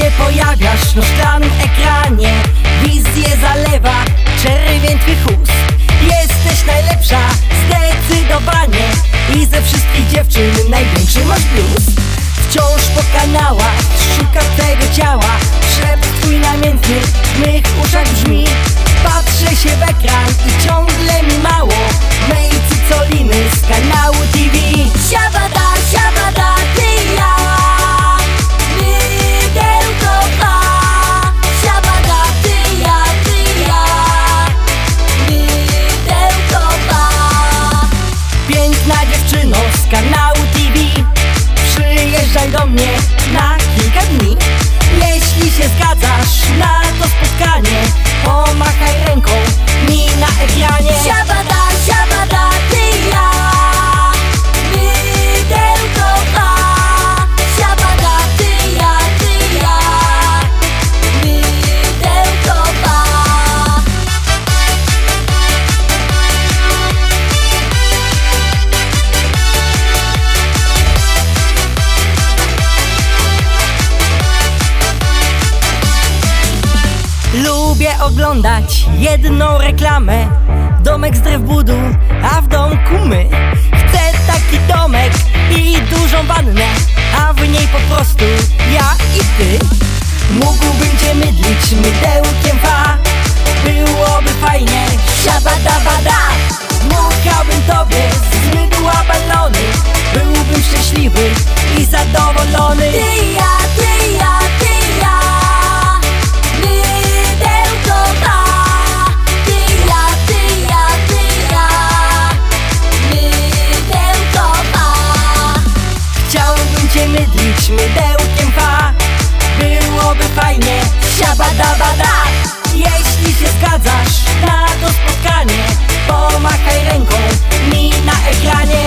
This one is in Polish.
się pojawiasz na szklanym ekranie. Wizję zalewa czerwień twych ust. Jesteś najlepsza, zdecydowanie. I ze wszystkich dziewczyn największy masz blues. Wciąż po kanałach szukasz tego ciała. Szept twój namiętny w mych uszach brzmi. Patrzę się w ekran i ciągle mi mało mej cycoliny z kanału TV. Siabada, siabada, ty i ja, mydełko dwa. Siabada, ty i ja, mydełko dwa. Piękna dziewczyno z kanału TV, przyjeżdżaj do mnie na kilka dni. Jeśli się zgadzasz na to spotkanie, pomachaj ręką mi na ekranie. Siabada, siabada, ty i ja, mydełko dwa. Siabada, ty i ja, mydełko dwa. Lubię oglądać jedną reklamę. Domek z drew budu, a w domku my. Chcę taki domek i dużą wannę, a w niej po prostu ja i ty. Mógłbym cię mydlić mydełkiem fa. Byłoby fajnie, siabadabada. Dmuchałbym tobie z mydła balony. Byłbym szczęśliwy i zadowolony. Ty i ja, ty i ja, ty i ja, mydlić mydełkiem fa. Byłoby fajnie, siabadabada. Jeśli się zgadzasz na to spotkanie, pomachaj ręką mi na ekranie.